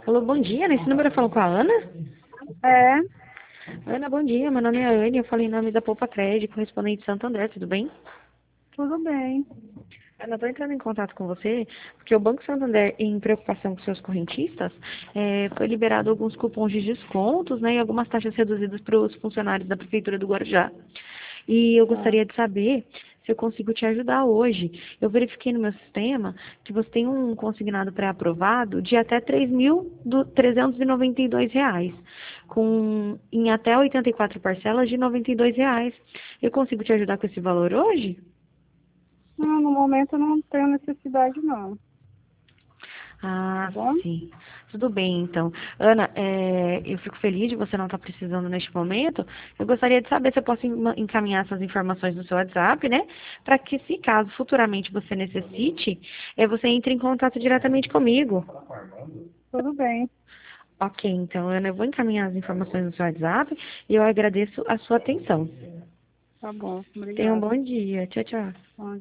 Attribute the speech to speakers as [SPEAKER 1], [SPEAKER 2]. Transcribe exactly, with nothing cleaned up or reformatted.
[SPEAKER 1] Alô, bom dia. Nesse número eu falo com a Ana?
[SPEAKER 2] É,
[SPEAKER 1] Ana, bom dia. Meu nome é Anne, eu falo em nome da Poupa Crédito, correspondente de Santo André, tudo bem?
[SPEAKER 2] tudo bem.
[SPEAKER 1] Ana, estou entrando em contato com você porque o Banco Santander, em preocupação com seus correntistas, eh, foi liberado alguns cupons de descontos, né, e algumas taxas reduzidas para os funcionários da Prefeitura do Guarujá. E eu
[SPEAKER 2] Ah,
[SPEAKER 1] gostaria de saber se eu consigo te ajudar hoje. Eu verifiquei no meu sistema que você tem um consignado pré-aprovado de até três mil trezentos e noventa e dois reais, com em até oitenta e quatro parcelas de R noventa e dois reais. Eu consigo te ajudar com esse valor hoje?
[SPEAKER 2] não, no momento eu não tenho necessidade não, tá
[SPEAKER 1] Ah,
[SPEAKER 2] bom?
[SPEAKER 1] sim. Tudo bem, então. Ana, é, eu fico feliz de você não estar precisando neste momento. Eu gostaria de saber se eu posso enma- encaminhar essas informações no seu WhatsApp, né? Para que, se caso futuramente você necessite, é, você entre em contato diretamente comigo.
[SPEAKER 2] Tudo bem,
[SPEAKER 1] Ok, então, Ana, eu vou encaminhar as informações no seu WhatsApp e eu agradeço a sua atenção.
[SPEAKER 2] tá bom,
[SPEAKER 1] Tenha um
[SPEAKER 2] obrigada.
[SPEAKER 1] bom dia. Tchau, tchau.
[SPEAKER 2] Bom